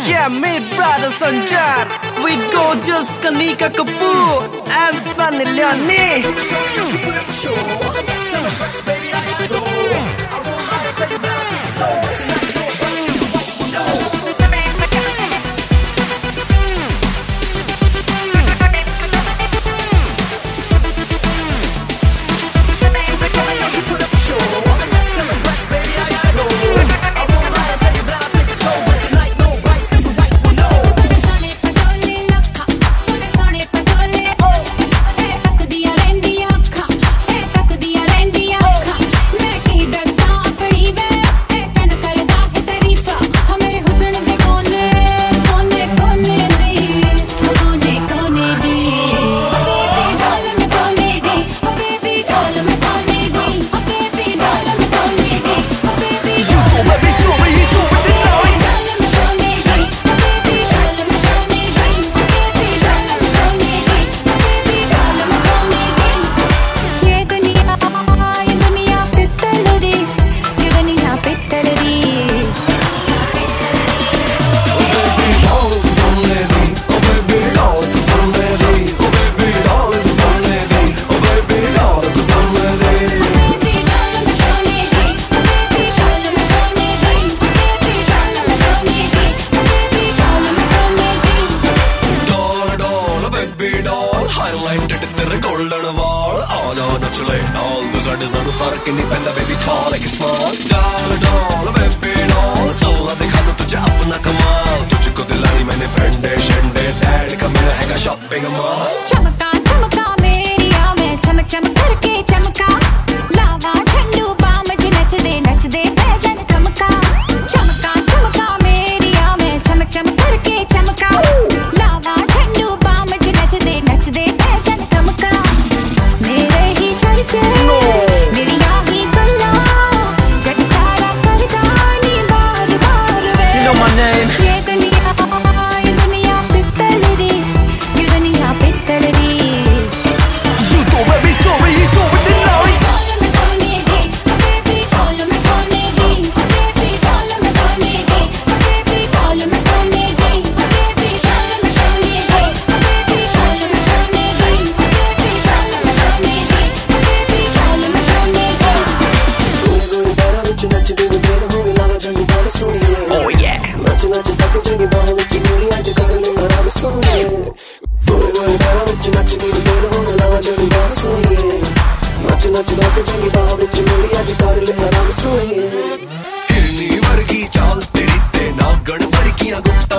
Yeah, meet brother Sanjar with gorgeous Kanika Kapoor and Sunny Leone. Highlighted तेरे golden wall आजा नच ले डाल तू साढ़े ज़रूर फर्क नहीं पैंदा baby tall like small डाल डाल baby डाल चलना दिखा दूँ तुझे अपना कमाल तुझको दिलाई मैंने फंडे शंडे डैड का मेरा हैगा shopping mall चमका चमका मेरी आँखें चमक चमक करके चमका लावा ठंडू बाम जी नच दे भजन चमका चमका चमका मेरी आँखें चमक चमक करके चमका लावा ठंडू बाम जी नच दे भजन चमका मेरे ही चर्चे मेरी आही कल्ला जट सारा करदानी बार बार वे You know my name. ये दुनिया पित्तल दी ये दुनिया पित्तल दी You do baby, do it, you do it tonight. Oh yeah. हिरनी वर्गी चाल तेरी ते नागण वर्गियां गुप्ता